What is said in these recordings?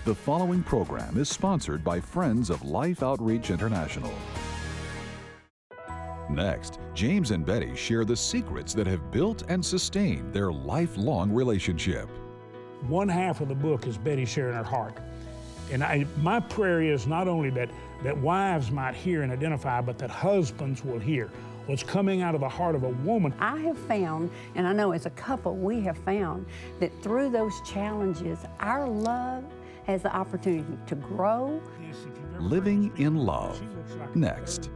The following program is sponsored by Friends of Life Outreach International. Next, James and Betty share the secrets that have built and sustained their lifelong relationship. One half of the book is Betty sharing her heart. And my prayer is not only that wives might hear and identify, but that husbands will hear what's coming out of the heart of a woman. I have found, and I know as a couple we have found, that through those challenges, our love has the opportunity to grow. Living in Love. Next.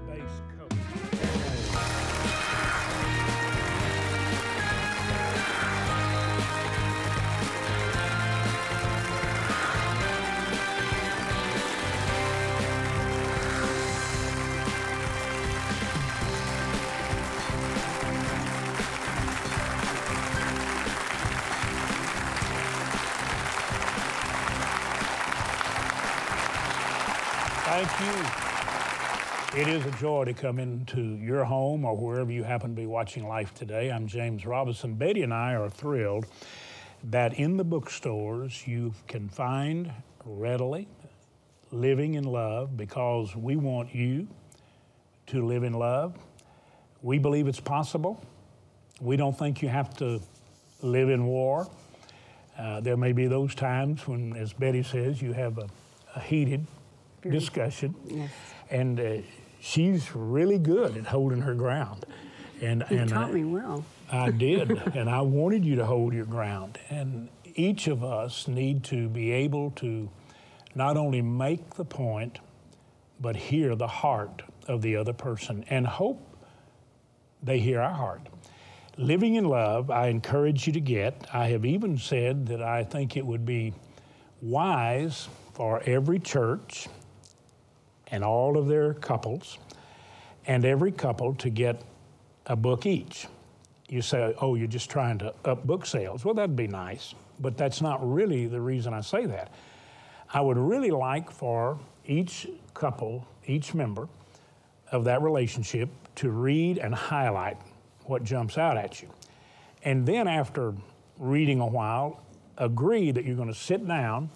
Thank you. It is a joy to come into your home or wherever you happen to be watching Life Today. I'm James Robinson. Betty and I are thrilled that in the bookstores you can find readily Living in Love, because we want you to live in love. We believe it's possible. We don't think you have to live in war. There may be those times when, as Betty says, you have a heated discussion. Yes. And she's really good at holding her ground. You taught me well. I did, and I wanted you to hold your ground. And each of us need to be able to not only make the point, but hear the heart of the other person and hope they hear our heart. Living in Love, I encourage you to get. I have even said that I think it would be wise for every church and all of their couples, and every couple to get a book each. You say, oh, you're just trying to up book sales. Well, that'd be nice, but that's not really the reason I say that. I would really like for each couple, each member of that relationship to read and highlight what jumps out at you. And then after reading a while, agree that you're going to sit down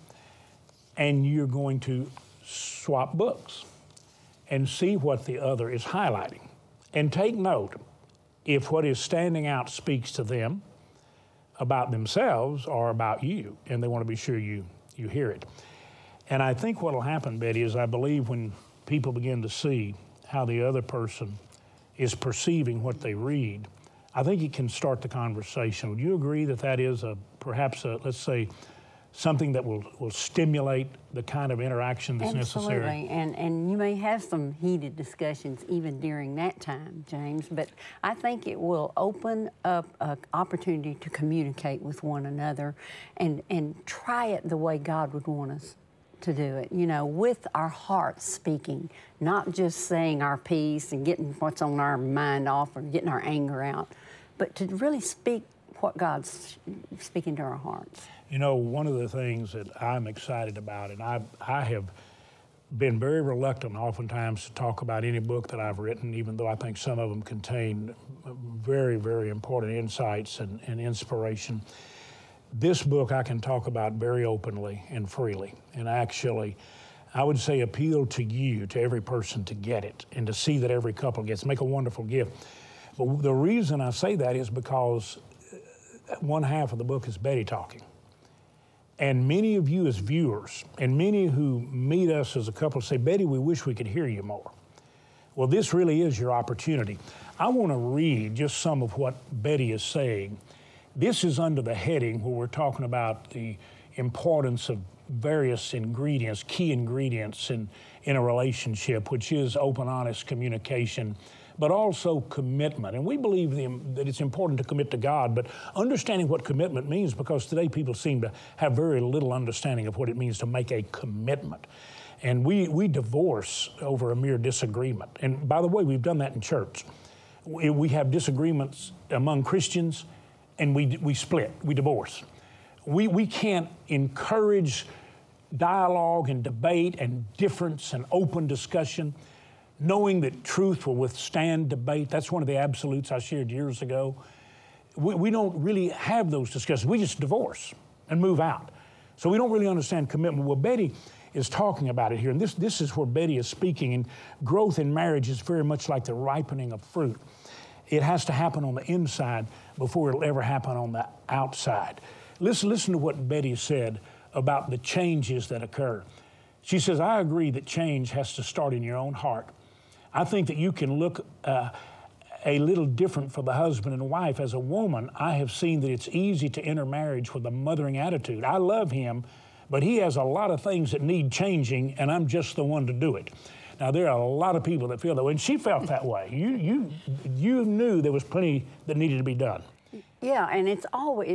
and you're going to swap books and see what the other is highlighting. And take note if what is standing out speaks to them about themselves or about you, and they want to be sure you hear it. And I think what will happen, Betty, is I believe when people begin to see how the other person is perceiving what they read, I think it can start the conversation. Would you agree that that is perhaps let's say, something that will stimulate the kind of interaction that's necessary? Absolutely, and you may have some heated discussions even during that time, James, but I think it will open up an opportunity to communicate with one another and try it the way God would want us to do it, with our hearts speaking, not just saying our piece and getting what's on our mind off or getting our anger out, but to really speak what God's speaking to our hearts. One of the things that I'm excited about, and I have been very reluctant oftentimes to talk about any book that I've written, even though I think some of them contain very, very important insights and inspiration. This book I can talk about very openly and freely, and actually, I would say appeal to you, to every person to get it, and to see that every couple gets, make a wonderful gift. But the reason I say that is because one half of the book is Betty talking. And many of you as viewers, and many who meet us as a couple say, Betty, we wish we could hear you more. Well, this really is your opportunity. I want to read just some of what Betty is saying. This is under the heading where we're talking about the importance of various ingredients, key ingredients in a relationship, which is open, honest communication, but also commitment. And we believe that it's important to commit to God, but understanding what commitment means, because today people seem to have very little understanding of what it means to make a commitment. And we divorce over a mere disagreement. And by the way, we've done that in church. We have disagreements among Christians, and we split, we divorce. We can't encourage dialogue and debate and difference and open discussion, knowing that truth will withstand debate. That's one of the absolutes I shared years ago. We don't really have those discussions. We just divorce and move out. So we don't really understand commitment. Well, Betty is talking about it here, and this is where Betty is speaking, and growth in marriage is very much like the ripening of fruit. It has to happen on the inside before it'll ever happen on the outside. Listen to what Betty said about the changes that occur. She says, I agree that change has to start in your own heart. I think that you can look a little different for the husband and wife. As a woman, I have seen that it's easy to enter marriage with a mothering attitude. I love him, but he has a lot of things that need changing, and I'm just the one to do it. Now, there are a lot of people that feel that way, and she felt that way. You knew there was plenty that needed to be done. Yeah, and it's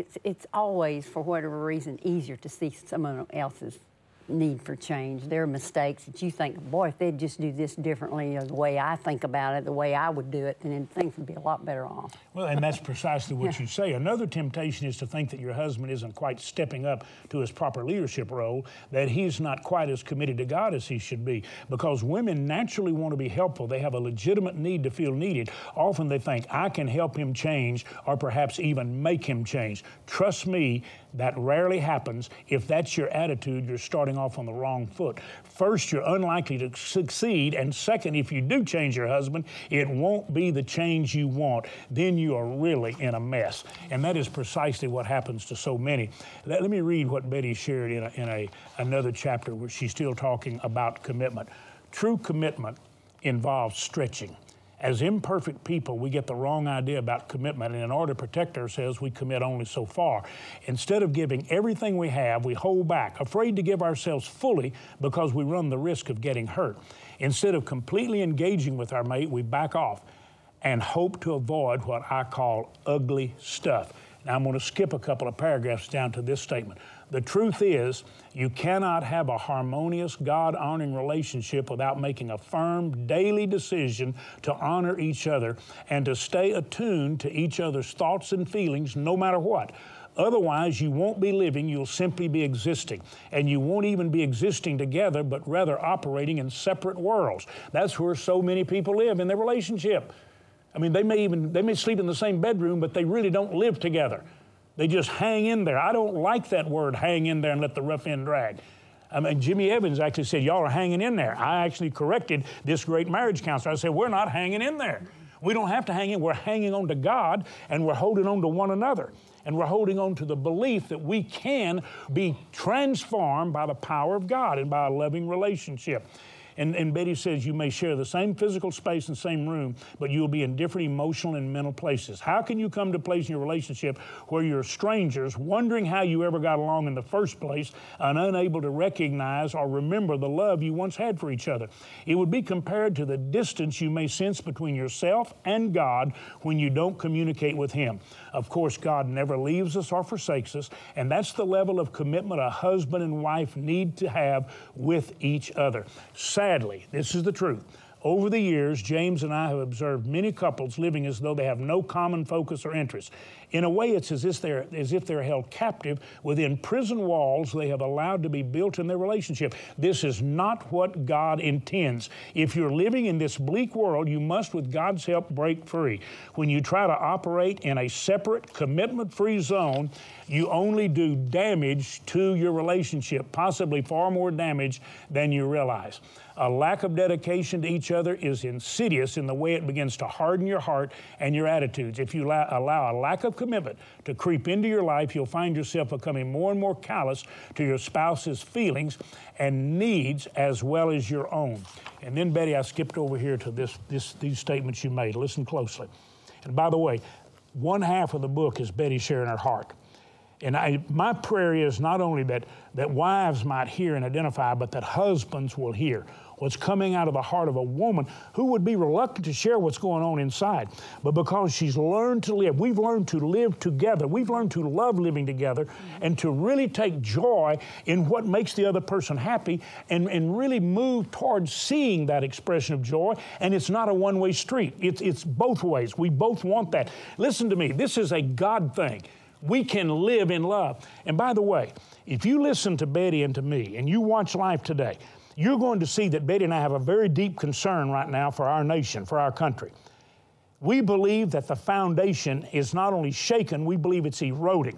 always, for whatever reason, easier to see someone else's need for change. There are mistakes that you think, boy, if they'd just do this differently, or the way I think about it, the way I would do it, then things would be a lot better off. Well, and that's precisely what you say. Another temptation is to think that your husband isn't quite stepping up to his proper leadership role, that he's not quite as committed to God as he should be. Because women naturally want to be helpful. They have a legitimate need to feel needed. Often they think, I can help him change, or perhaps even make him change. Trust me, that rarely happens. If that's your attitude, you're starting off on the wrong foot. First, you're unlikely to succeed, and second, if you do change your husband, it won't be the change you want. Then you are really in a mess. And that is precisely what happens to so many. Let me read what Betty shared in another chapter where she's still talking about commitment. True commitment involves stretching. As imperfect people, we get the wrong idea about commitment, and in order to protect ourselves, we commit only so far. Instead of giving everything we have, we hold back, afraid to give ourselves fully because we run the risk of getting hurt. Instead of completely engaging with our mate, we back off and hope to avoid what I call ugly stuff. Now, I'm going to skip a couple of paragraphs down to this statement. The truth is, you cannot have a harmonious, God-honoring relationship without making a firm, daily decision to honor each other and to stay attuned to each other's thoughts and feelings no matter what. Otherwise, you won't be living, you'll simply be existing. And you won't even be existing together, but rather operating in separate worlds. That's where so many people live in their relationship. I mean, they may sleep in the same bedroom, but they really don't live together. They just hang in there. I don't like that word, hang in there and let the rough end drag. I mean, Jimmy Evans actually said, y'all are hanging in there. I actually corrected this great marriage counselor. I said, we're not hanging in there. We don't have to hang in. We're hanging on to God, and we're holding on to one another. And we're holding on to the belief that we can be transformed by the power of God and by a loving relationship. And Betty says you may share the same physical space and same room, but you'll be in different emotional and mental places. How can you come to a place in your relationship where you're strangers, wondering how you ever got along in the first place, and unable to recognize or remember the love you once had for each other? It would be compared to the distance you may sense between yourself and God when you don't communicate with Him. Of course, God never leaves us or forsakes us, and that's the level of commitment a husband and wife need to have with each other. Sadly, this is the truth. Over the years, James and I have observed many couples living as though they have no common focus or interest. In a way, it's as if they're held captive within prison walls they have allowed to be built in their relationship. This is not what God intends. If you're living in this bleak world, you must, with God's help, break free. When you try to operate in a separate, commitment-free zone, you only do damage to your relationship, possibly far more damage than you realize. A lack of dedication to each other is insidious in the way it begins to harden your heart and your attitudes. If you allow a lack of commitment to creep into your life, you'll find yourself becoming more and more callous to your spouse's feelings and needs as well as your own. And then, Betty, I skipped over here to these statements you made. Listen closely. And by the way, one half of the book is Betty sharing her heart. And my prayer is not only that wives might hear and identify, but that husbands will hear what's coming out of the heart of a woman who would be reluctant to share what's going on inside. But because she's learned to live, we've learned to live together. We've learned to love living together and to really take joy in what makes the other person happy and really move towards seeing that expression of joy. And it's not a one-way street. It's both ways. We both want that. Listen to me. This is a God thing. We can live in love. And by the way, if you listen to Betty and to me and you watch life today, you're going to see that Betty and I have a very deep concern right now for our nation, for our country. We believe that the foundation is not only shaken, we believe it's eroding.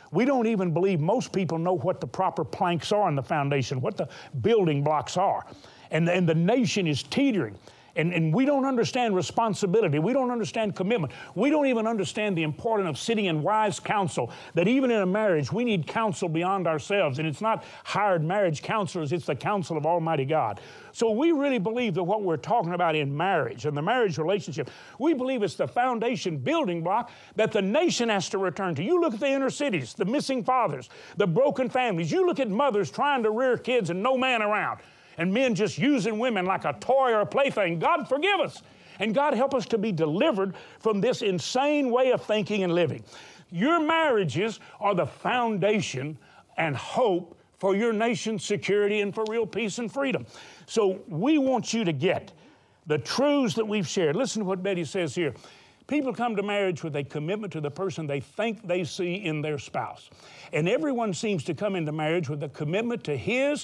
We don't even believe most people know what the proper planks are in the foundation, what the building blocks are. And the nation is teetering. And we don't understand responsibility. We don't understand commitment. We don't even understand the importance of sitting in wise counsel, that even in a marriage, we need counsel beyond ourselves. And it's not hired marriage counselors, it's the counsel of Almighty God. So we really believe that what we're talking about in marriage and the marriage relationship, we believe it's the foundation building block that the nation has to return to. You look at the inner cities, the missing fathers, the broken families. You look at mothers trying to rear kids and no man around, and men just using women like a toy or a plaything. God forgive us. And God help us to be delivered from this insane way of thinking and living. Your marriages are the foundation and hope for your nation's security and for real peace and freedom. So we want you to get the truths that we've shared. Listen to what Betty says here. People come to marriage with a commitment to the person they think they see in their spouse. And everyone seems to come into marriage with a commitment to his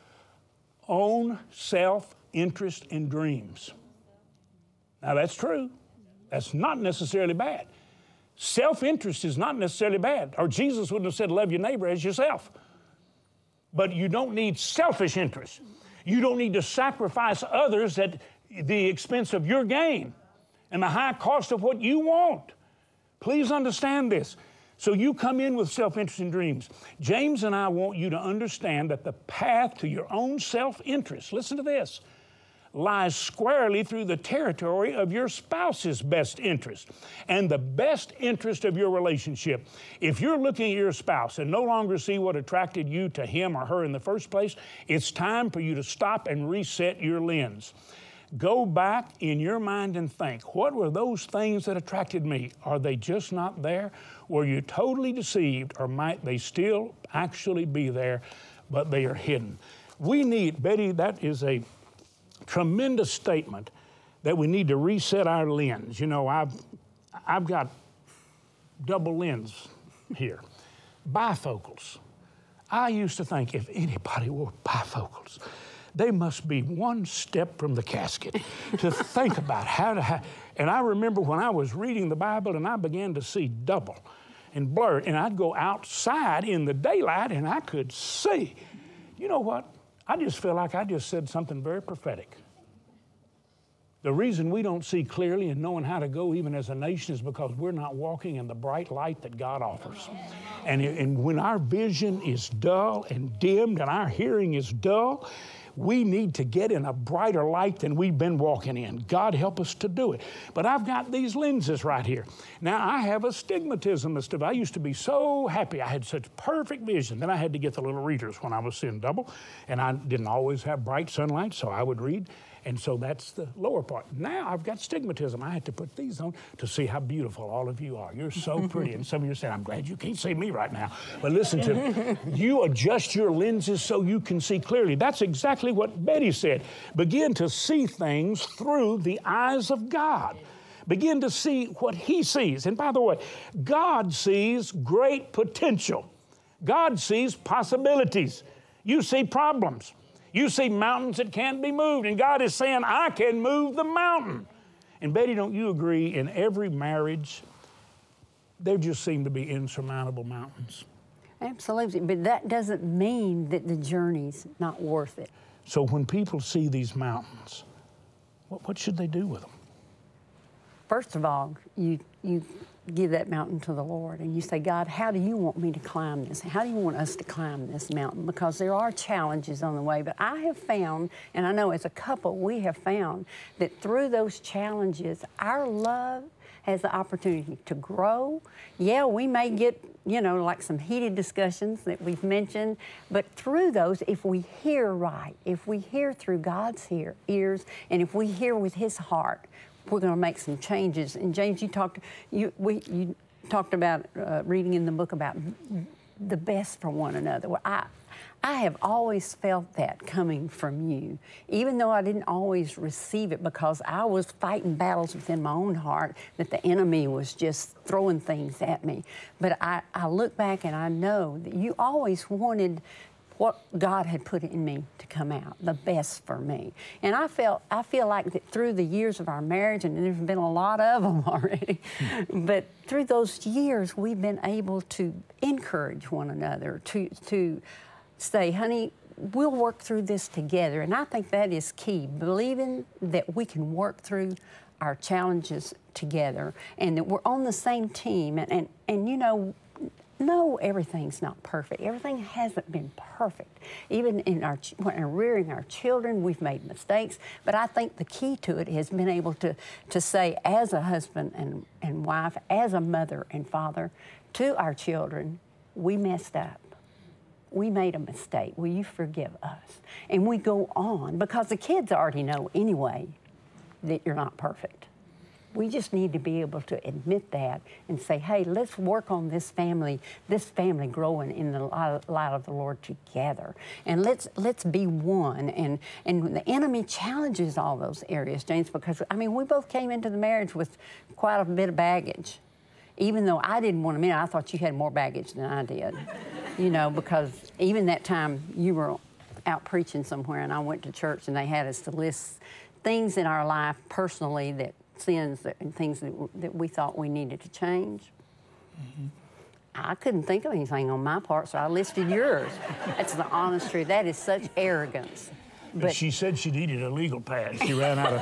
own self-interest and dreams. Now that's true. That's not necessarily bad. Self-interest is not necessarily bad, or Jesus wouldn't have said love your neighbor as yourself. But you don't need selfish interest. You don't need to sacrifice others at the expense of your gain and the high cost of what you want. Please understand this. So you come in with self-interest and dreams. James and I want you to understand that the path to your own self-interest, listen to this, lies squarely through the territory of your spouse's best interest and the best interest of your relationship. If you're looking at your spouse and no longer see what attracted you to him or her in the first place, it's time for you to stop and reset your lens. Go back in your mind and think, what were those things that attracted me? Are they just not there? Were you totally deceived, or might they still actually be there, but they are hidden? We need, Betty, that is a tremendous statement that we need to reset our lens. You know, I've got double lens here, bifocals. I used to think if anybody wore bifocals, they must be one step from the casket to think about how to and I remember when I was reading the Bible and I began to see double and blurred, and I'd go outside in the daylight and I could see. You know what? I just feel like I just said something very prophetic. The reason we don't see clearly and knowing how to go even as a nation is because we're not walking in the bright light that God offers. And when our vision is dull and dimmed and our hearing is dull, we need to get in a brighter light than we've been walking in. God help us to do it. But I've got these lenses right here. Now, I have astigmatism and stuff. I used to be so happy. I had such perfect vision. Then I had to get the little readers when I was seeing double, and I didn't always have bright sunlight, so I would read. And so that's the lower part. Now I've got stigmatism. I had to put these on to see how beautiful all of you are. You're so pretty. And some of you are saying, I'm glad you can't see me right now. But listen to me. You adjust your lenses so you can see clearly. That's exactly what Betty said. Begin to see things through the eyes of God. Begin to see what He sees. And by the way, God sees great potential. God sees possibilities. You see problems. You see mountains that can't be moved, and God is saying, I can move the mountain. And Betty, don't you agree, in every marriage, there just seem to be insurmountable mountains? Absolutely, but that doesn't mean that the journey's not worth it. So when people see these mountains, what should they do with them? First of all, you give that mountain to the Lord and you say, God, how do you want me to climb this? How do you want us to climb this mountain? Because there are challenges on the way, but I have found, and I know as a couple we have found, that through those challenges, our love has the opportunity to grow. Yeah, we may get, like some heated discussions that we've mentioned, but through those, if we hear right, if we hear through God's ears, and if we hear with His heart, we're going to make some changes. And James, you talked about reading in the book about the best for one another. Well, I have always felt that coming from you, even though I didn't always receive it because I was fighting battles within my own heart that the enemy was just throwing things at me. But I look back and I know that you always wanted what God had put in me to come out, the best for me. And I feel like that through the years of our marriage, and there's been a lot of them already, but through those years, we've been able to encourage one another, to say, honey, we'll work through this together. And I think that is key, believing that we can work through our challenges together and that we're on the same team. And you know, no, everything's not perfect. Everything hasn't been perfect. Even in when rearing our children, we've made mistakes. But I think the key to it has been able to say, as a husband and wife, as a mother and father, to our children, we messed up. We made a mistake. Will you forgive us? And we go on, because the kids already know anyway that you're not perfect. We just need to be able to admit that and say, hey, let's work on this family growing in the light of the Lord together. And let's be one. And the enemy challenges all those areas, James, because, I mean, we both came into the marriage with quite a bit of baggage. Even though I didn't want to admit it, I thought you had more baggage than I did. You know, because even that time you were out preaching somewhere and I went to church and they had us to list things in our life personally, that sins and things that we thought we needed to change. Mm-hmm. I couldn't think of anything on my part, so I listed yours. That's the honest truth. That is such arrogance. But she said she needed a legal pad. She ran out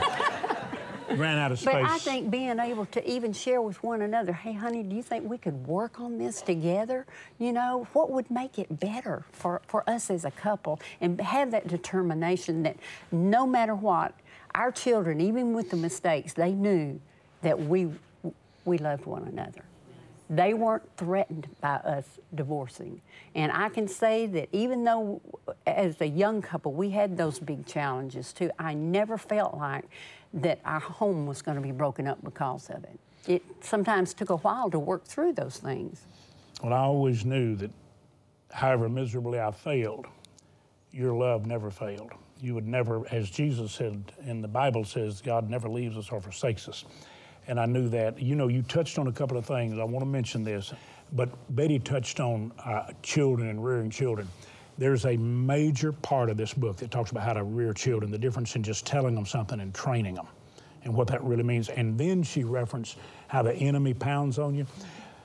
of space. But I think being able to even share with one another, hey, honey, do you think we could work on this together? You know, what would make it better for us as a couple? And have that determination that no matter what, our children, even with the mistakes, they knew that we loved one another. They weren't threatened by us divorcing. And I can say that even though as a young couple we had those big challenges too, I never felt like that our home was going to be broken up because of it. It sometimes took a while to work through those things. Well, I always knew that however miserably I failed, your love never failed. You would never, as Jesus said, and the Bible says, God never leaves us or forsakes us. And I knew that. You know, you touched on a couple of things. I want to mention this, but Betty touched on children and rearing children. There's a major part of this book that talks about how to rear children, the difference in just telling them something and training them, and what that really means. And then she referenced how the enemy pounds on you.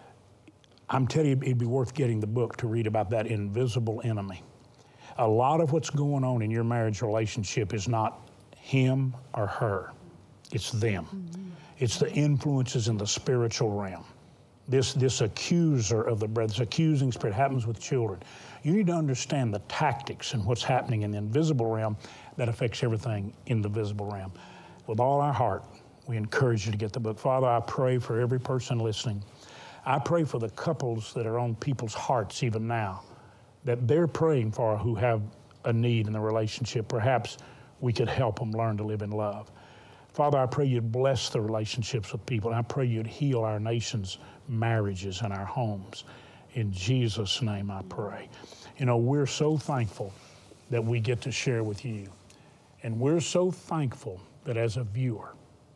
I'm telling you, it'd be worth getting the book to read about that invisible enemy. A lot of what's going on in your marriage relationship is not him or her. It's them. Mm-hmm. It's the influences in the spiritual realm. This accuser of the brethren, this accusing spirit happens with children. You need to understand the tactics and what's happening in the invisible realm that affects everything in the visible realm. With all our heart, we encourage you to get the book. Father, I pray for every person listening. I pray for the couples that are on people's hearts even now, that they're praying for who have a need in the relationship. Perhaps we could help them learn to live in love. Father, I pray you'd bless the relationships with people. And I pray you'd heal our nation's marriages and our homes. In Jesus' name I pray. You know, we're so thankful that we get to share with you. And we're so thankful that as a viewer,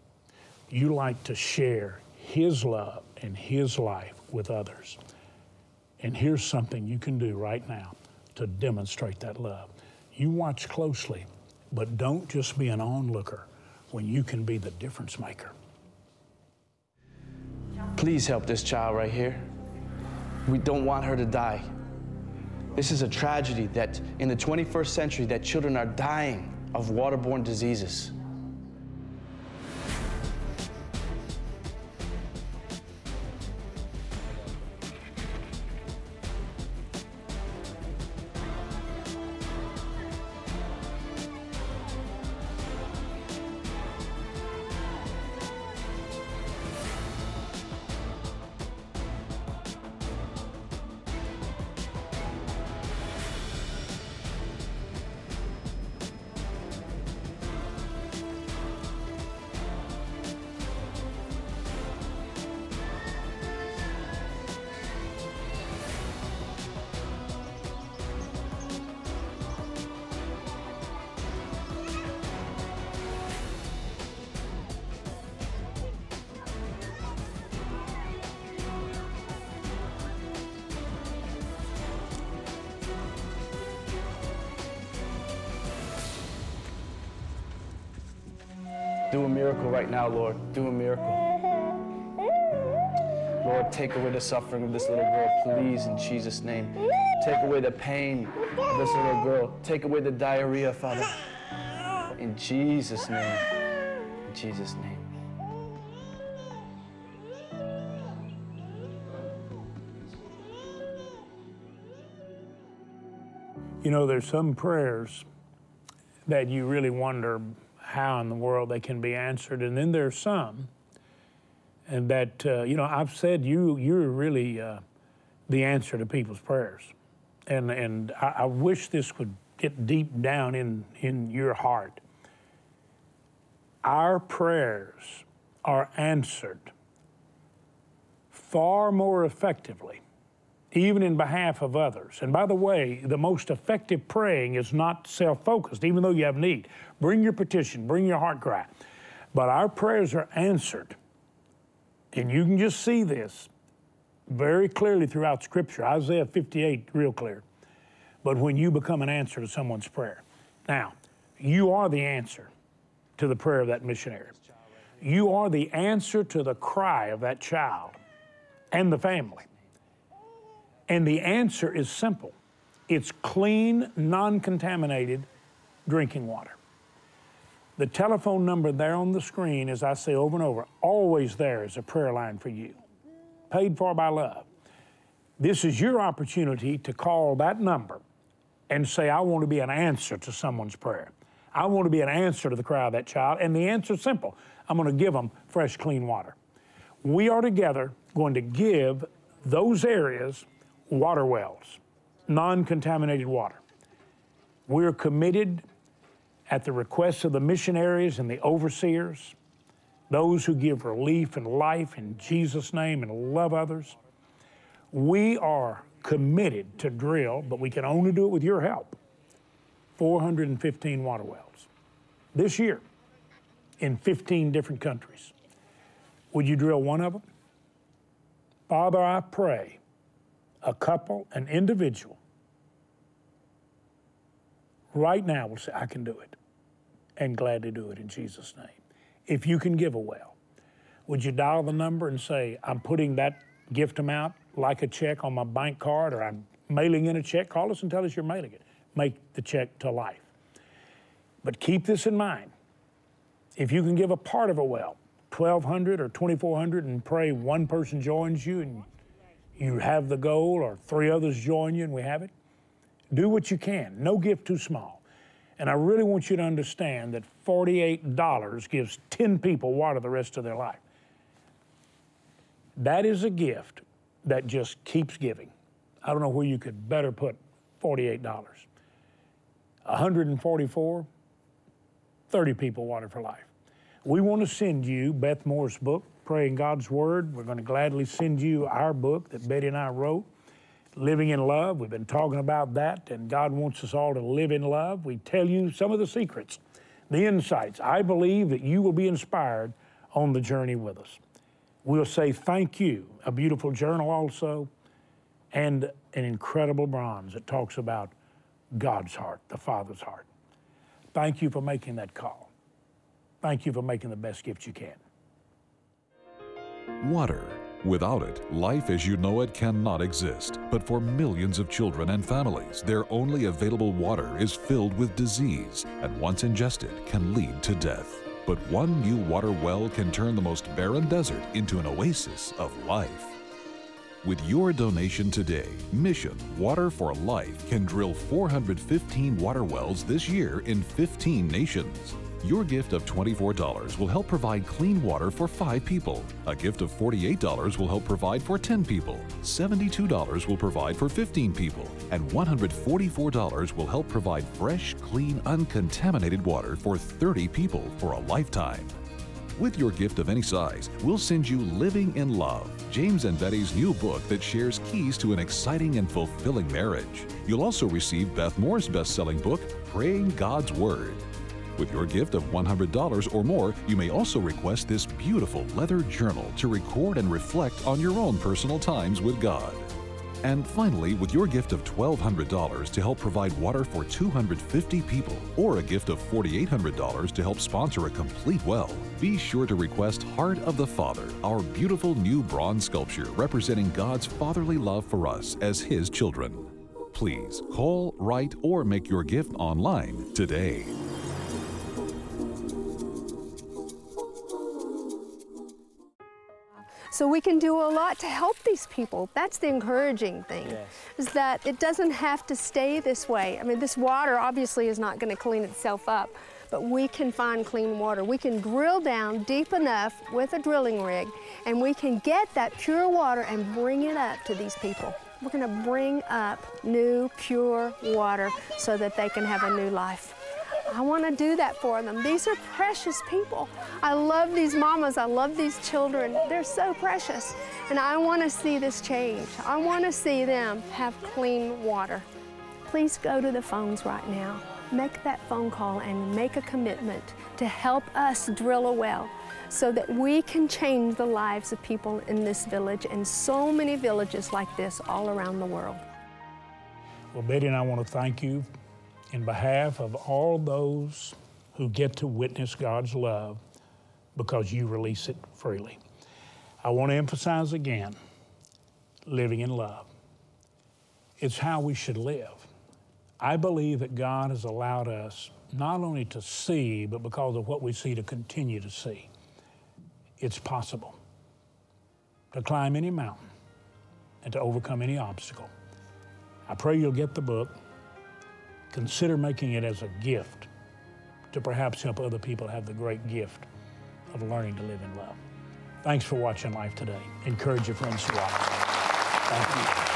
you like to share his love and his life with others. And here's something you can do right now to demonstrate that love. You watch closely, but don't just be an onlooker when you can be the difference maker. Please help this child right here. We don't want her to die. This is a tragedy that in the 21st century that children are dying of waterborne diseases. Do a miracle right now, Lord. Do a miracle. Lord, take away the suffering of this little girl, please, in Jesus' name. Take away the pain of this little girl. Take away the diarrhea, Father. In Jesus' name. In Jesus' name. You know, there's some prayers that you really wonder how in the world they can be answered, and then there's some and that, you know, I've said you're really the answer to people's prayers. And I wish this would get deep down in your heart. Our prayers are answered far more effectively, even in behalf of others. And by the way, the most effective praying is not self-focused, even though you have need. Bring your petition, bring your heart cry. But our prayers are answered. And you can just see this very clearly throughout Scripture. Isaiah 58, real clear. But when you become an answer to someone's prayer. Now, you are the answer to the prayer of that missionary. You are the answer to the cry of that child and the family. And the answer is simple. It's clean, non-contaminated drinking water. The telephone number there on the screen, as I say over and over, always there is a prayer line for you. Paid for by love. This is your opportunity to call that number and say, I want to be an answer to someone's prayer. I want to be an answer to the cry of that child. And the answer is simple. I'm going to give them fresh, clean water. We are together going to give those areas water wells, non-contaminated water. We're committed at the request of the missionaries and the overseers, those who give relief and life in Jesus' name and love others. We are committed to drill, but we can only do it with your help, 415 water wells this year in 15 different countries. Would you drill one of them? Father, I pray a couple, an individual, right now will say, I can do it, and gladly do it in Jesus' name. If you can give a well, would you dial the number and say, I'm putting that gift amount like a check on my bank card, or I'm mailing in a check? Call us and tell us you're mailing it. Make the check to life. But keep this in mind. If you can give a part of a well, $1,200 or $2,400, and pray one person joins you and you have the goal, or 3 others join you and we have it, do what you can. No gift too small. And I really want you to understand that $48 gives 10 people water the rest of their life. That is a gift that just keeps giving. I don't know where you could better put $48. 144, 30 people water for life. We want to send you Beth Moore's book, Praying God's Word. We're going to gladly send you our book that Betty and I wrote, Living in Love. We've been talking about that, and God wants us all to live in love. We tell you some of the secrets, the insights. I believe that you will be inspired on the journey with us. We'll say thank you, a beautiful journal also, and an incredible bronze that talks about God's heart, the Father's heart. Thank you for making that call. Thank you for making the best gift you can. Water. Without it, life as you know it cannot exist. But for millions of children and families, their only available water is filled with disease, and once ingested can lead to death. But one new water well can turn the most barren desert into an oasis of life. With your donation today, Mission Water for Life can drill 415 water wells this year in 15 nations. Your gift of $24 will help provide clean water for 5 people. A gift of $48 will help provide for 10 people. $72 will provide for 15 people. And $144 will help provide fresh, clean, uncontaminated water for 30 people for a lifetime. With your gift of any size, we'll send you Living in Love, James and Betty's new book that shares keys to an exciting and fulfilling marriage. You'll also receive Beth Moore's best-selling book, Praying God's Word. With your gift of $100 or more, you may also request this beautiful leather journal to record and reflect on your own personal times with God. And finally, with your gift of $1,200 to help provide water for 250 people, or a gift of $4,800 to help sponsor a complete well, be sure to request Heart of the Father, our beautiful new bronze sculpture representing God's fatherly love for us as His children. Please call, write, or make your gift online today. So we can do a lot to help these people. That's the encouraging thing, is that it doesn't have to stay this way. I mean, this water obviously is not going to clean itself up, but we can find clean water. We can drill down deep enough with a drilling rig, and we can get that pure water and bring it up to these people. We're going to bring up new, pure water so that they can have a new life. I want to do that for them. These are precious people. I love these mamas. I love these children. They're so precious. And I want to see this change. I want to see them have clean water. Please go to the phones right now. Make that phone call and make a commitment to help us drill a well so that we can change the lives of people in this village and so many villages like this all around the world. Well, Betty and I want to thank you in behalf of all those who get to witness God's love because you release it freely. I want to emphasize again, living in love. It's how we should live. I believe that God has allowed us not only to see, but because of what we see, to continue to see. It's possible to climb any mountain and to overcome any obstacle. I pray you'll get the book. Consider making it as a gift to perhaps help other people have the great gift of learning to live in love. Thanks for watching Life Today. Encourage your friends to watch. Thank you.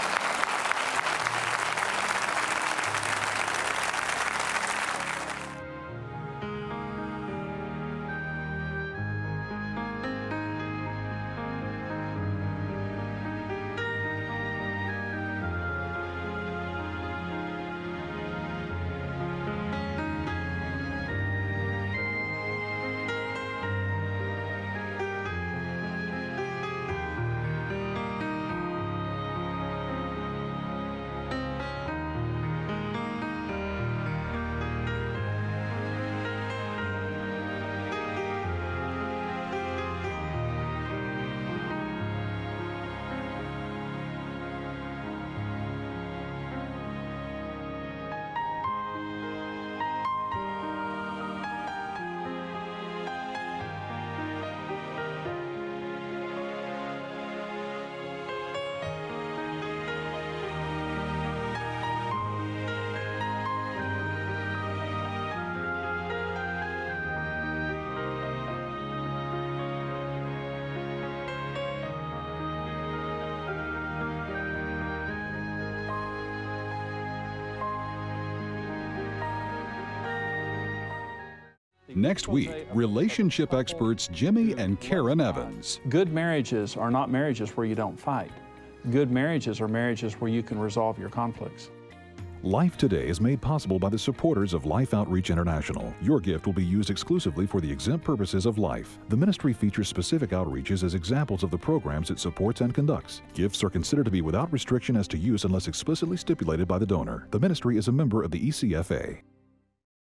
Next week, relationship experts Jimmy and Karen Evans. Good marriages are not marriages where you don't fight. Good marriages are marriages where you can resolve your conflicts. Life Today is made possible by the supporters of Life Outreach International. Your gift will be used exclusively for the exempt purposes of life. The ministry features specific outreaches as examples of the programs it supports and conducts. Gifts are considered to be without restriction as to use unless explicitly stipulated by the donor. The ministry is a member of the ECFA.